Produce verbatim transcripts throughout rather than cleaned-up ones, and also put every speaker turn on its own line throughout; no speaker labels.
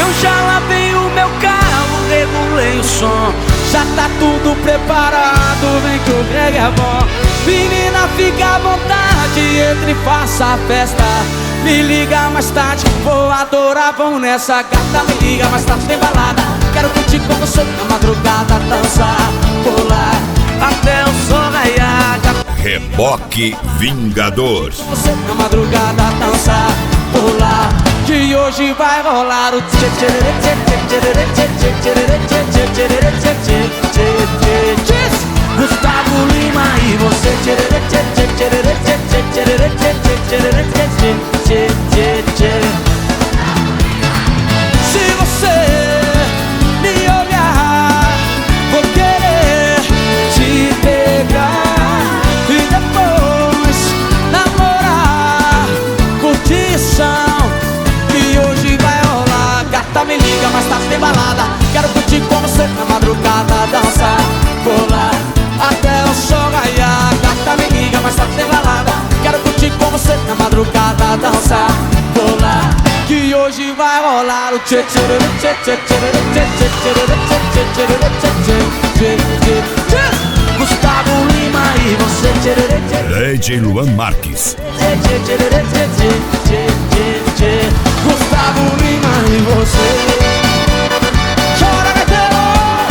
já lavei o meu carro, regulei o som. Já tá tudo preparado, vem que o Greg é bom. Menina, fica à vontade, entre e faça a festa. Me liga mais tarde, vou adorar, vamos nessa gata. Me liga mais tarde, tem balada. Quero curtir com você na madrugada, dançar, pular até o sol raiar.
Reboque Vingador.
Você na madrugada, dançar, pular, que hoje vai rolar o tchê tchê tchê tchê tchê tchê tchê tchê tchê tchê tchê tchê. Gustavo Lima e você tchê tchê tchê tchê tchê tchê tchê tchê tchê tchê tchê. Se você me olhar, vou querer te pegar e depois namorar, curtição, que hoje vai rolar. Gata, me liga, mas tá sem balada. Quero curtir com você na madrugada, dançar, pular até o sol raiar. Gata, me liga, mas tá sem balada. Quero curtir com você na madrugada, dançar, pular, que hoje vai rolar o tchê tchê tchê tchê tchê tchê tchê tchê tchê tchê. Gustavo Lima e você tchê tchê.
D J Luan Marques.
Gustavo Lima e você. Chora, gaiteiro!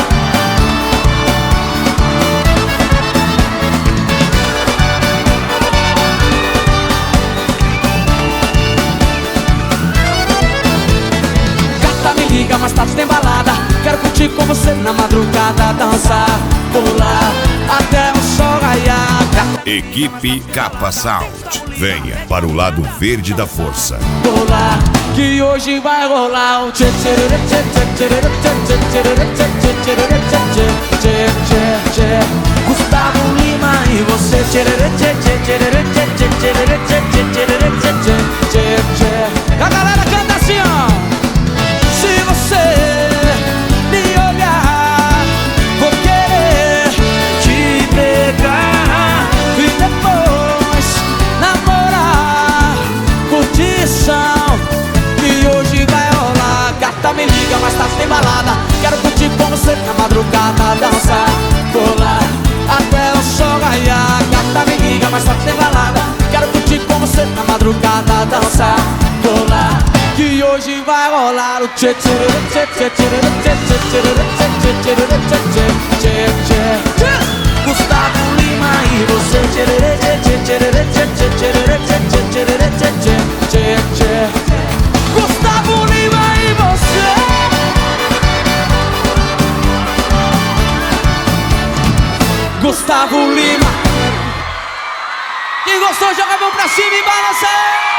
Gata, me liga, mais tarde tem balada. Quero curtir com você na madrugada, dançar, pular até o sol raiar.
Equipe Capa Sound. Venha para o lado verde da força.
Pular, que hoje vai rolar o tchê tchê tchê tchê tchê tchê tchê tchê tchê tchê. Gustavo Lima e você tchê tchê tchê tchê tchê tchê tchê tchê tchê. A galera canta assim, ó. Se você me olhar, vou querer te pegar e depois namorar, curtição, que hoje vai rolar. Gata, me liga, mas tá sem balada. Quero curtir com você na madrugada, dançar, pular até o sol raiar. Gata, me liga, mas tá sem balada. Quero curtir com você na madrugada, dançar, pular, que hoje vai rolar o tchê tchê tchê tchê tchê tchê tchê tchê tchê tchê. Gustavo Lima e você tchê tchê tchê tchê tchê tchê tchê tchê. Gustavo Lima e você. Gustavo Lima. Quem gostou, joga a mão pra cima e balança.